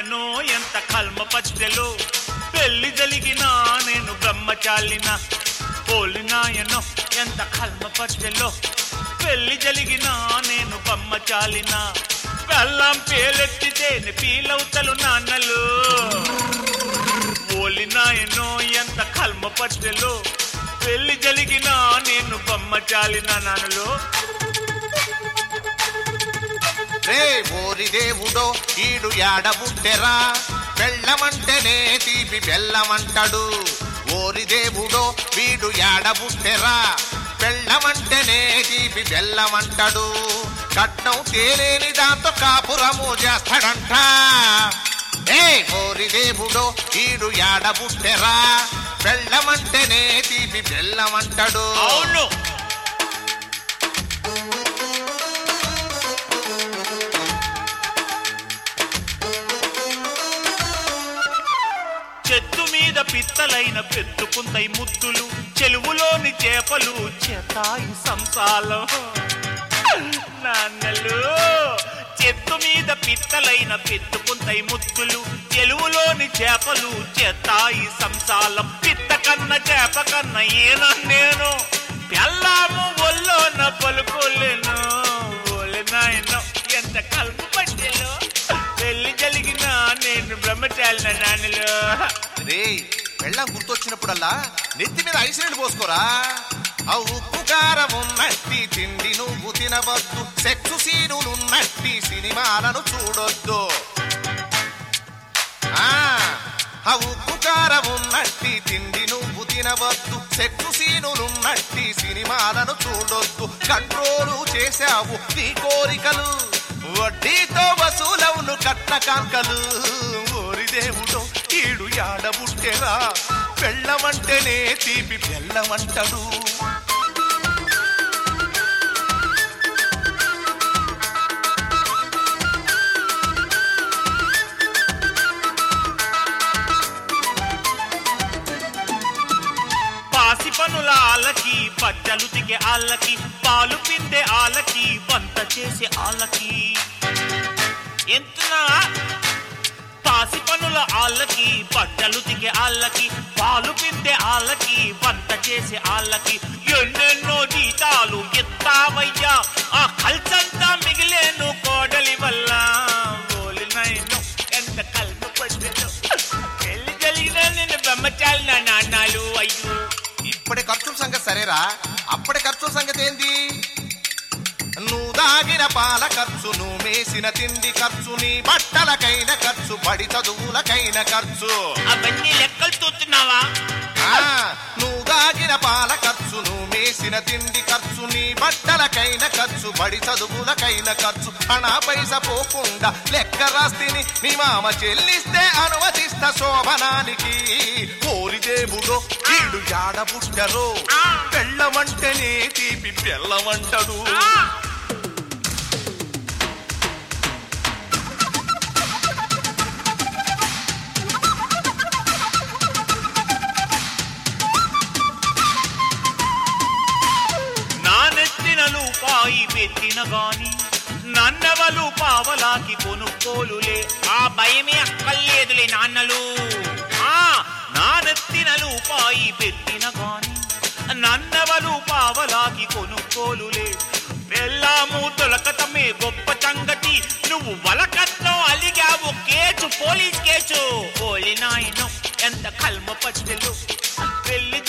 నాయనో ఎంత కల్మ పచ్చలో పెళ్లి జరిగినా నేను బ్రహ్మచారిన పోలి నాయనో ఎంత కల్మ పచ్చలో పెళ్లి జరిగినా నేను బ్రహ్మచారిన బెల్లం పేలెత్తితేనే పీలవుతలు నాన్నలు పోలి నాయనో ఎంత కల్మ పచ్చలో పెళ్లి జరిగినా నేను బ్రహ్మచారిన నాన్నలు రే ఓరి దేవుడో ఈడు యాడబుట్టెరా బెల్లమంటేనే తీపి బెల్లమంటాడు ఓరి దేవుడో వీడు యాడబుట్టెరా బెల్లమంటేనే తీపి బెల్లమంటాడు కట్నం తేలేని దాంతో కాపురము చేస్తాడంట ఏ ఓరి దేవుడో ఈడు యాడబుట్టెరా బెల్లమంటేనే తీపి బెల్లమంటాడు అవును చెట్టు మీద పిత్తలైన పెట్టుకుందై ముద్దులు చెలువులోని చేపలు చేతాయి సంసాలం నాన్నలు చెట్టు మీద పిత్తలైన పెట్టుకుందై ముద్దులు చెలువులోని చేపలు చేతాయి సంసాలం పిత్త కన్న చేప కన్న ఏనా నేను పెళ్ళాము ఒళ్ళోన పలుకోలేను ఓలేనాయనో ఎంత కలుపు పట్టెలో పెళ్లి జరిగినా నేను బ్రహ్మచారిన నాన్నలు రే పెళ్ళం గుర్తొచ్చినప్పుడల్లా నెత్తి మీద ఐశ్వర్యం పోసుకోరా ఆ ఉప్పు కారం ఉన్నట్టి తిండి నువ్వు తినవద్దు సెక్సు సీనులున్నట్టి సినిమాలను చూడొద్దు ఆ ఉప్పు కారం ఉన్నట్టి తిండి నువ్వు తినవద్దు సెక్సు సీనులున్నట్టి సినిమాలను చూడొద్దు కంట్రోలు చేశావు నీ కోరికలు వడ్డీతో వసూలవును కట్న కాంకలు ఓరి దేవుడో ఈడు యాడబుట్టెరా బెల్లమంటేనే తీపి బెల్లమంటాడు పాసి పనుల ఆలకి బట్టలు దిగే ఆళ్ళకి పాలు పిండే ఆళ్ళకి వంట చేసే ఆళ్ళకి ఎంతున్నా పాసి పనుల ఆళ్ళకి బట్టలు దిగే ఆళ్ళకి పాలు పిండే ఆళ్ళకి వంట చేసే ఆళ్ళకి ఎన్నెన్నో జీతాలు ఎత్తావయ్యా ఆ కల్చంతా మిగిలేను కోడలి వల్ల ఓలినైను ఎంత కల్ప పడ్డను పెళ్లి జరిగినా నేను బ్రహ్మచారిన నాన్నాలు అయ్యో ఇప్పటి ఖర్చుల సంగతి సరేరా అప్పటి ఖర్చుల సంగతి ఏంది నువ్వు దాగిన పాల ఖర్చు నువ్వు మేసిన తిండి ఖర్చు నీ బట్టలకైన ఖర్చు బడి చదువులకైన ఖర్చు అవన్నీ లెక్కలు చూస్తున్నావా నువ్వు దాగిన పాల ఖర్చు నువ్వు మేసిన తిండి ఖర్చు నీ బట్టలకైన ఖర్చు బడి చదువులకైన ఖర్చు అనా పైస పోకుండా లెక్క రాస్తిని నీ మామ చెల్లిస్తే అనుమతిస్తా శోభనానికి ఓరి దేవుడో ఈడు యాడబుట్టరో బెల్లమంటేనే తీపి బెల్లమంటాడు రూపాయి పెట్టిన గాని నన్నవలు పావలాకి కొనుక్కోలులే ఆ భయమే అక్కర్లేదులే నాన్నలు నా నెత్తిన రూపాయి పెట్టిన గాని నన్నవలు పావలాకి కొనుక్కోలులే వెళ్ళాము తొలకతమే గొప్ప సంగతి నువ్వు వలకత్నం అలిగావు కేసు పోలీస్ కేసు పోలి నాయను ఎంత కల్మ పచ్చలు పెళ్లి